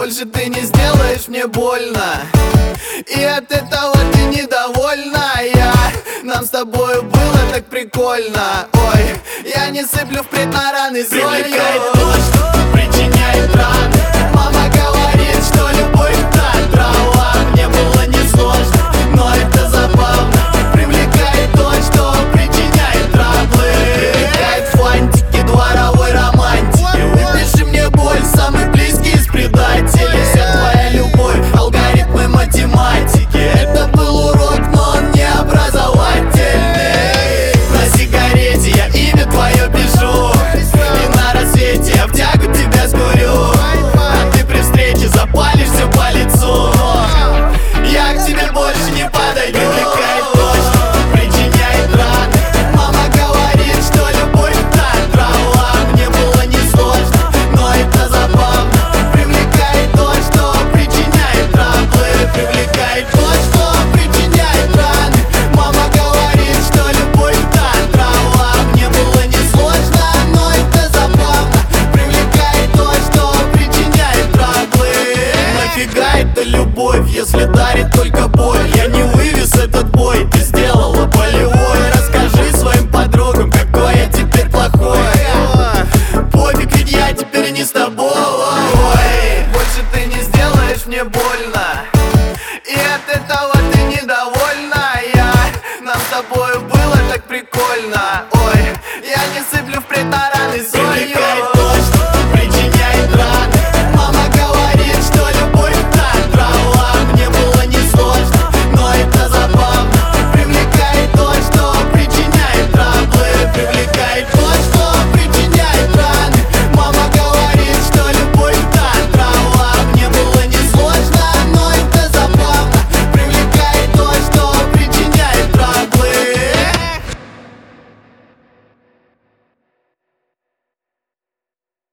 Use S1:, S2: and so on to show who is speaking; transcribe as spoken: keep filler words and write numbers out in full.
S1: больше ты не сделаешь мне больно, и от этого ты недовольна. Я, нам с тобою было так прикольно. Ой, я не сыплю впредь на раны солью.
S2: Привлекает то, что причиняет раны.
S1: Мама говорит, что любовь так трава.
S2: Мне было несложно, но это забавно.
S1: Привлекает то, что причиняет траблы.
S2: Привлекает фантики дворовой романтики.
S1: Выпиши мне боль, самый близкий из предателей.
S2: Вся твоя любовь, алгоритмы математики.
S1: Это был урок, но он не образовательный.
S2: На сигарете я имя твое пишу, и на рассвете я в тягу тебя скурю. А ты при встрече запалишь все по лицу.
S1: Я к тебе больше не подойду.
S2: Привлекает то, что причиняет раны.
S1: Мама говорит, что любовь так трава.
S2: Мне было несложно, но это забавно.
S1: Привлекает то, что причиняет траблы. Привлекает то, что причиняет раны. Мама говорит, что любовь так трава.
S2: Мне было несложно,
S1: Но это забавно. Привлекает то, что причиняет траблы.
S2: нафига эта любовь, если дарит только